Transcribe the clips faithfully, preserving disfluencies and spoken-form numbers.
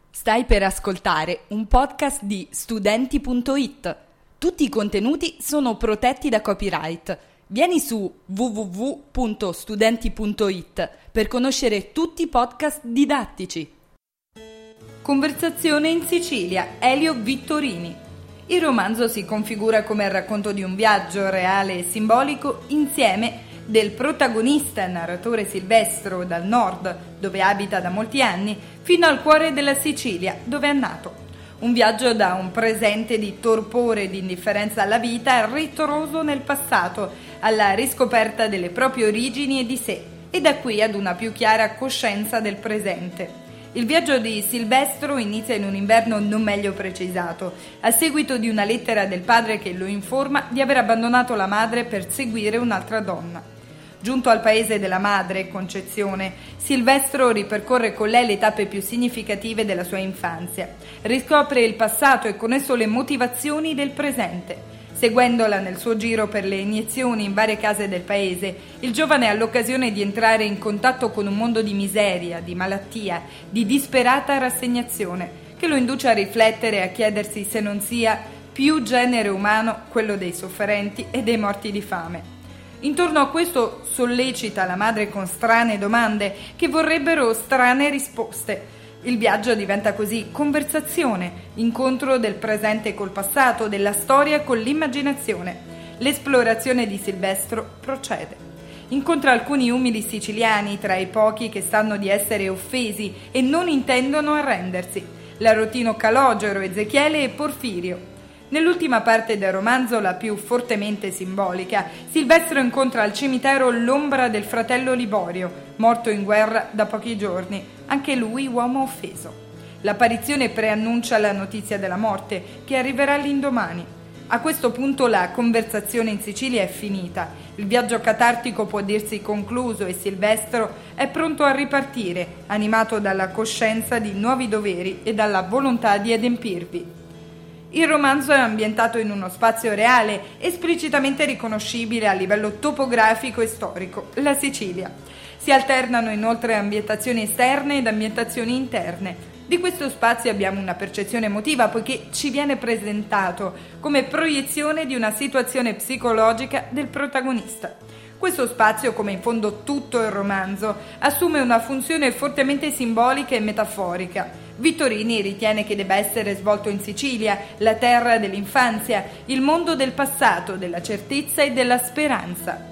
Stai per ascoltare un podcast di studenti punto it. Tutti i contenuti sono protetti da copyright. Vieni su w w w punto studenti punto it per conoscere tutti i podcast didattici. Conversazione in Sicilia, Elio Vittorini. Il romanzo si configura come il racconto di un viaggio reale e simbolico insieme del protagonista, narratore Silvestro, dal nord, dove abita da molti anni, fino al cuore della Sicilia, dove è nato. Un viaggio da un presente di torpore e di indifferenza alla vita al ritroso nel passato, alla riscoperta delle proprie origini e di sé, e da qui ad una più chiara coscienza del presente. Il viaggio di Silvestro inizia in un inverno non meglio precisato, a seguito di una lettera del padre che lo informa di aver abbandonato la madre per seguire un'altra donna. Giunto al paese della madre, Concezione, Silvestro ripercorre con lei le tappe più significative della sua infanzia, riscopre il passato e con esso le motivazioni del presente. Seguendola nel suo giro per le iniezioni in varie case del paese, il giovane ha l'occasione di entrare in contatto con un mondo di miseria, di malattia, di disperata rassegnazione, che lo induce a riflettere e a chiedersi se non sia più genere umano quello dei sofferenti e dei morti di fame. Intorno a questo sollecita la madre con strane domande che vorrebbero strane risposte. Il viaggio diventa così conversazione, incontro del presente col passato, della storia con l'immaginazione. L'esplorazione di Silvestro procede. Incontra alcuni umili siciliani tra i pochi che sanno di essere offesi e non intendono arrendersi: l'Arotino Calogero, Ezechiele e Porfirio. Nell'ultima parte del romanzo, la più fortemente simbolica, Silvestro incontra al cimitero l'ombra del fratello Liborio, morto in guerra da pochi giorni, anche lui uomo offeso. L'apparizione preannuncia la notizia della morte, che arriverà l'indomani. A questo punto la conversazione in Sicilia è finita, il viaggio catartico può dirsi concluso e Silvestro è pronto a ripartire, animato dalla coscienza di nuovi doveri e dalla volontà di adempirvi. Il romanzo è ambientato in uno spazio reale, esplicitamente riconoscibile a livello topografico e storico, la Sicilia. Si alternano inoltre ambientazioni esterne ed ambientazioni interne. Di questo spazio abbiamo una percezione emotiva poiché ci viene presentato come proiezione di una situazione psicologica del protagonista. Questo spazio, come in fondo tutto il romanzo, assume una funzione fortemente simbolica e metaforica. Vittorini ritiene che debba essere svolto in Sicilia, la terra dell'infanzia, il mondo del passato, della certezza e della speranza.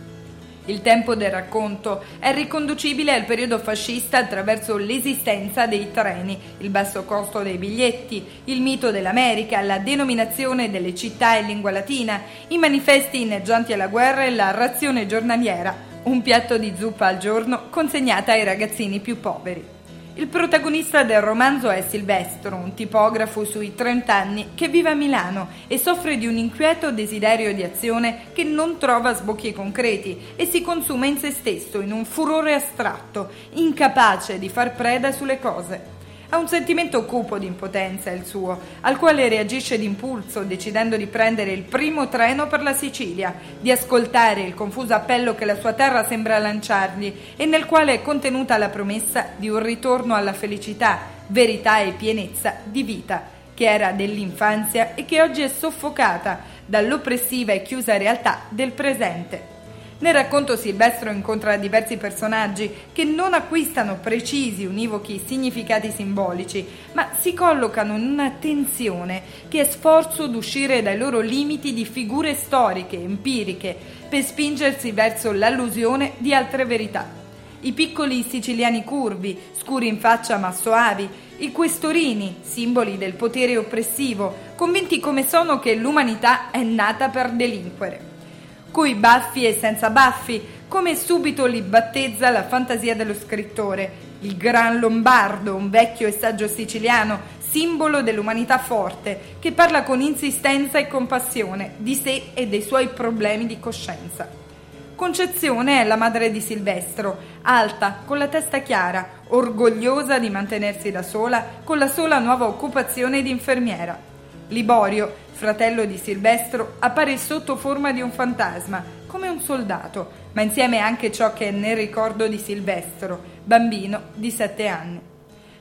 Il tempo del racconto è riconducibile al periodo fascista attraverso l'esistenza dei treni, il basso costo dei biglietti, il mito dell'America, la denominazione delle città in lingua latina, i manifesti inneggianti alla guerra e la razione giornaliera, un piatto di zuppa al giorno consegnata ai ragazzini più poveri. Il protagonista del romanzo è Silvestro, un tipografo sui trenta anni che vive a Milano e soffre di un inquieto desiderio di azione che non trova sbocchi concreti e si consuma in se stesso, in un furore astratto, incapace di far preda sulle cose. Ha un sentimento cupo di impotenza, il suo, al quale reagisce d'impulso, decidendo di prendere il primo treno per la Sicilia, di ascoltare il confuso appello che la sua terra sembra lanciargli e nel quale è contenuta la promessa di un ritorno alla felicità, verità e pienezza di vita, che era dell'infanzia e che oggi è soffocata dall'oppressiva e chiusa realtà del presente. Nel racconto Silvestro incontra diversi personaggi che non acquistano precisi, univochi significati simbolici, ma si collocano in una tensione che è sforzo d'uscire dai loro limiti di figure storiche, empiriche, per spingersi verso l'allusione di altre verità. I piccoli siciliani curvi, scuri in faccia ma soavi, i questorini, simboli del potere oppressivo, convinti come sono che l'umanità è nata per delinquere. Coi baffi e senza baffi, come subito li battezza la fantasia dello scrittore, il Gran Lombardo, un vecchio e saggio siciliano, simbolo dell'umanità forte, che parla con insistenza e compassione di sé e dei suoi problemi di coscienza. Concezione è la madre di Silvestro, alta, con la testa chiara, orgogliosa di mantenersi da sola, con la sola nuova occupazione di infermiera. Liborio, fratello di Silvestro, appare sotto forma di un fantasma, come un soldato, ma insieme anche ciò che è nel ricordo di Silvestro, bambino di sette anni.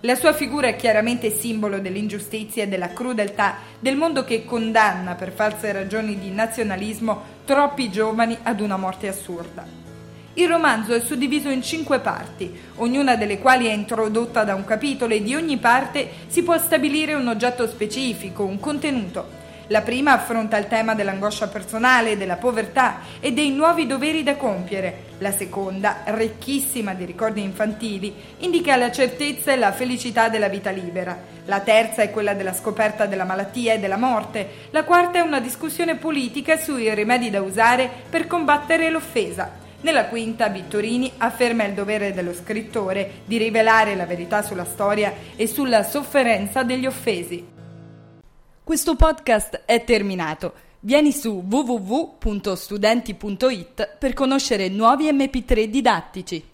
La sua figura è chiaramente simbolo dell'ingiustizia e della crudeltà del mondo che condanna per false ragioni di nazionalismo troppi giovani ad una morte assurda. Il romanzo è suddiviso in cinque parti, ognuna delle quali è introdotta da un capitolo e di ogni parte si può stabilire un oggetto specifico, un contenuto. La prima affronta il tema dell'angoscia personale, della povertà e dei nuovi doveri da compiere. La seconda, ricchissima di ricordi infantili, indica la certezza e la felicità della vita libera. La terza è quella della scoperta della malattia e della morte. La quarta è una discussione politica sui rimedi da usare per combattere l'offesa. Nella quinta, Vittorini afferma il dovere dello scrittore di rivelare la verità sulla storia e sulla sofferenza degli offesi. Questo podcast è terminato. Vieni su w w w punto studenti punto i t per conoscere nuovi emme pi tre didattici.